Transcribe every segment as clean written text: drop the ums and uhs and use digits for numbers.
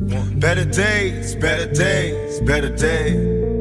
Better days, better days, better days.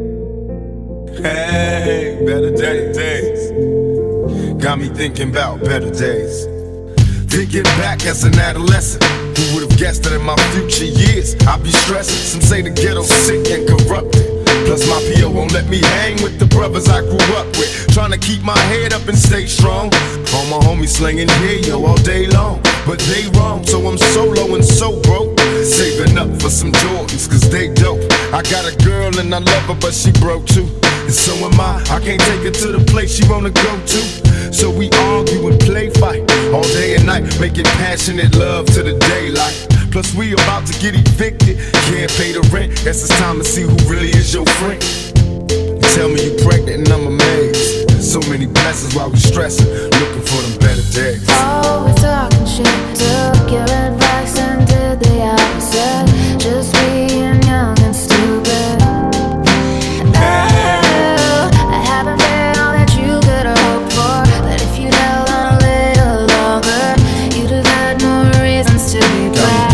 Hey, better days. Got me thinking about better days. Thinking back as an adolescent, who would've guessed that in my future years I'd be stressing? Some say the ghetto's sick and corrupted. Plus my P.O. won't let me hang with the brothers I grew up with. Trying to keep my head up and stay strong. All my homies slinging yo all day long, but they wrong, so I'm solo and so broke. Saving up for some Jordans, cause they dope. I got a girl and I love her, but she broke too. And so am I can't take her to the place she wanna go to. So we argue and play fight all day and night, making passionate love to the daylight. Plus we about to get evicted, can't pay the rent. Guess it's time to see who really is your friend. You tell me you pregnant and I'm amazed. So many blessings while we stressing, looking for them better days. Always talking shit, took your advice and did the opposite. Just being young and stupid. I haven't been all that you could have hoped for, but if you'd held on a little longer, you'd have had more reasons to be proud.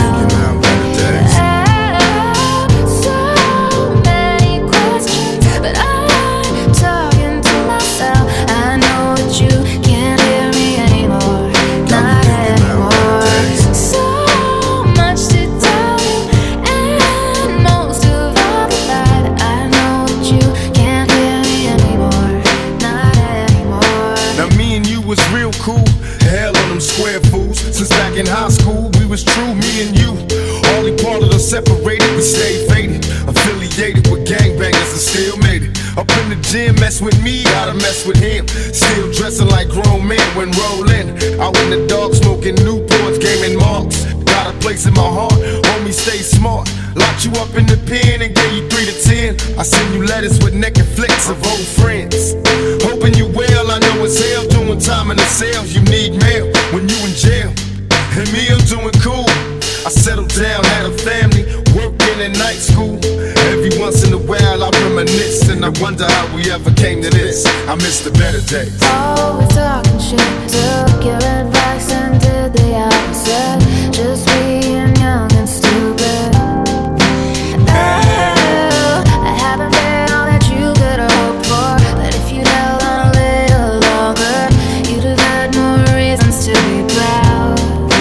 Was real cool, hell on them square fools. Since back in high school, we was true, me and you. Only part of us separated, we stayed faded. Affiliated with gangbangers and still made it. Up in the gym, mess with me, gotta mess with him. Still dressing like grown men when rolling. Out in the dark, smoking Newports, gaming marks. Got a place in my heart, homie, stay smart. Locked you up in the pen and gave you 3 to 10. I send you letters with naked flicks of old friends. Hoping you well, I know it's hell doing time in the cells. You need mail when you in jail. And me, I'm doing cool. I settled down, had a family, working in night school. Every once in a while I reminisce and I wonder how we ever came to this. I miss the better days. Always talking shit, took your advice and did the opposite. Just being young and stupid. I haven't been all that you could have hoped for, but if you'd held on a little longer, you'd have had more reasons to be proud.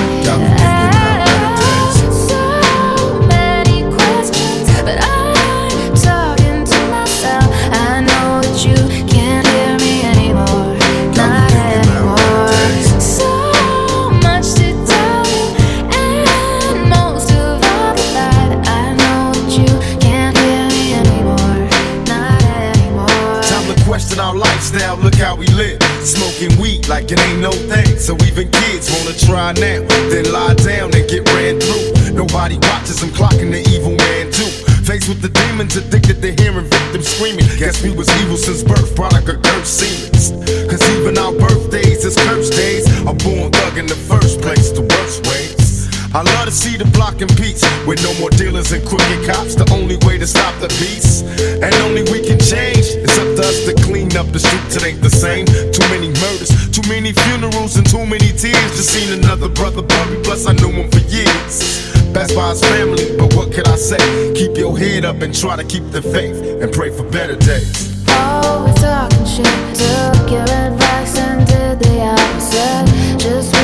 So many questions, but I'm talking to myself. I know that you can't hear me anymore, not anymore. So much to tell you, and most of all the lie that I know that you can't hear me anymore, not anymore. Time to question our lifestyle, look how we live. Smoking weed like it ain't no thing. So even kids wanna try now, then lie down and get ran through. Nobody watches them clocking the evil man too. Faced with the demons, addicted to hearing victims screaming. Guess we was evil since birth, product of cursed seemings. Cause even our birthdays is cursed days. A born thug in the first place, the worst ways. I love to see the block in peace, with no more dealers and crooked cops. The only way to stop the beast, and only we can change. It's up to us to clean up the streets, it ain't the same. Too many murders, too many funerals, and too many tears. Just seen another brother buried, plus I knew him for years. Passed by his family, but what could I say? Keep your head up and try to keep the faith, and pray for better days. Always talking shit, took your advice and did the opposite. Just